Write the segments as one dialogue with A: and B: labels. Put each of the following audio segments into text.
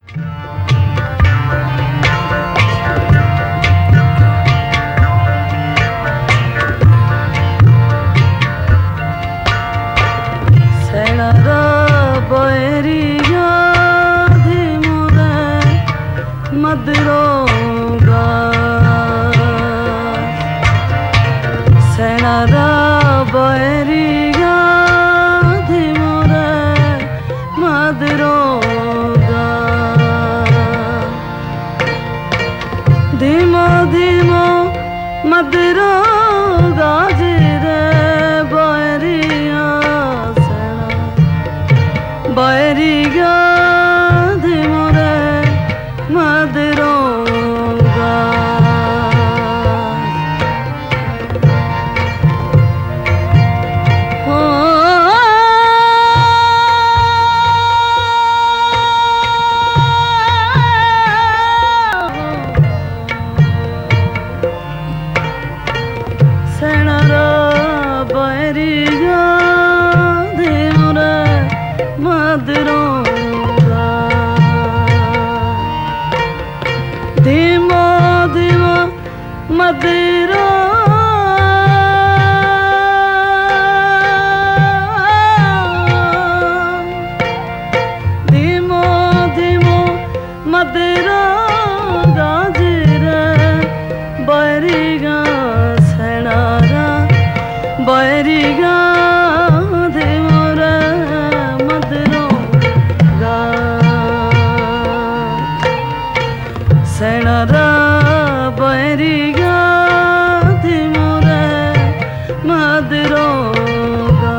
A: सेणारा बैरिया धिमुरे मदरोगा सेणारा बैरिया धिमुरे मदरोगा धीमो धीमो मदरोगा जिरे बैरिया बैरिया धिमुरे मदरोगा सेणारा बैरिया धिमुरे मदरोगा धीमो धीमो मदरोगा धीमो धीमो मदरोगा जिरे बैरिया सेणारा बैरिया धिमुरे मदरोगा सेणारा बैरिया धिमुरे मदरोगा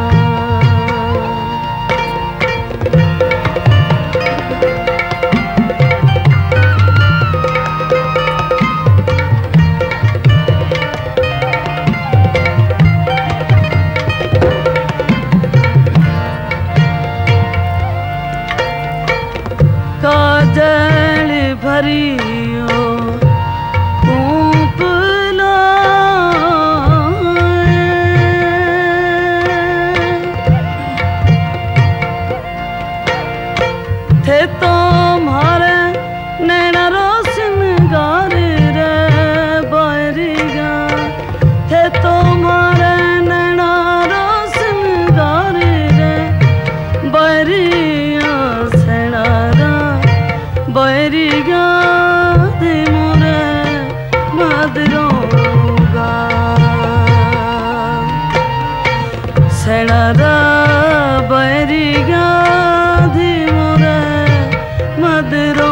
A: काजल भरियो ऊपला थे तुम्हारे नैना रोशन गारे रे बैरिया थे तुम्हारे नैना रोशन गारे रे बैरिया सेणारा बैरिया धिमुरे मदरोगा सेणारा बैरिया धिमुरे मदरोगा